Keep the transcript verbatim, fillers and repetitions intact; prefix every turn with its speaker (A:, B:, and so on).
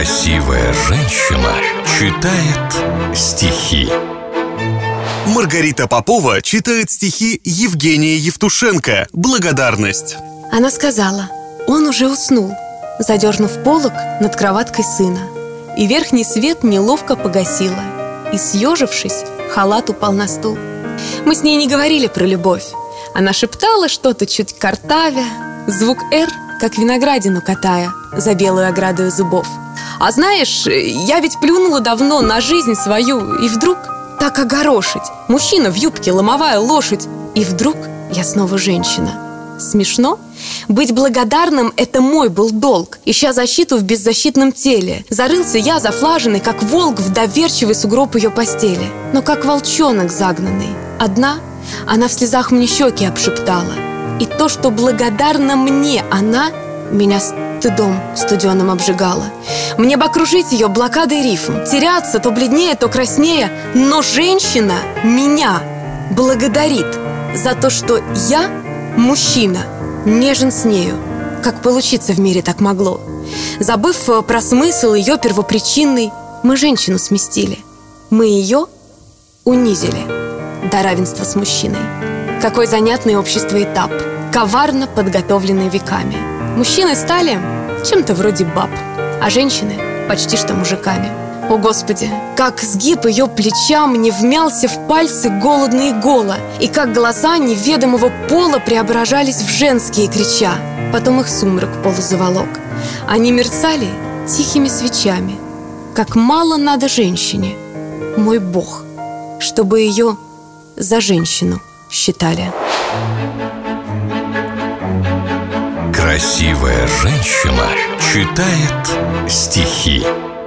A: Красивая женщина читает стихи.
B: Маргарита Попова читает стихи Евгения Евтушенко «Благодарность».
C: Она сказала: он уже уснул, задернув полог над кроваткой сына, и верхний свет неловко погасила, и, съежившись, халат упал на стул. Мы с ней не говорили про любовь. Она шептала что-то чуть картавя, звук «р», как виноградину катая за белую оградою зубов. А знаешь, я ведь плюнула давно на жизнь свою, и вдруг так огорошить. Мужчина в юбке, ломовая лошадь, и вдруг я снова женщина. Смешно? Быть благодарным — это мой был долг. Ища защиту в беззащитном теле, зарылся я зафлаженный, как волк в доверчивый сугроб ее постели. Но как волчонок загнанный. Одна, она в слезах мне щеки обшептала. И то, что благодарна мне она, меня стыдом студеным обжигала. Мне бы окружить ее блокадой рифм, теряться то бледнее, то краснее. Но женщина меня благодарит за то, что я, мужчина, нежен с нею. Как получиться в мире так могло? Забыв про смысл ее первопричинный, мы женщину сместили. Мы ее унизили до равенства с мужчиной. Какой занятный общество этап, коварно подготовленный веками. Мужчины стали чем-то вроде баб, а женщины почти что мужиками. О, Господи, как сгиб ее плеча мне вмялся в пальцы голодно и голо, и как голоса неведомого пола преображались в женские, крича. Потом их сумрак полузаволок. Они мерцали тихими свечами. Как мало надо женщине, мой Бог, чтобы ее за женщину считали.
A: Красивая женщина читает стихи.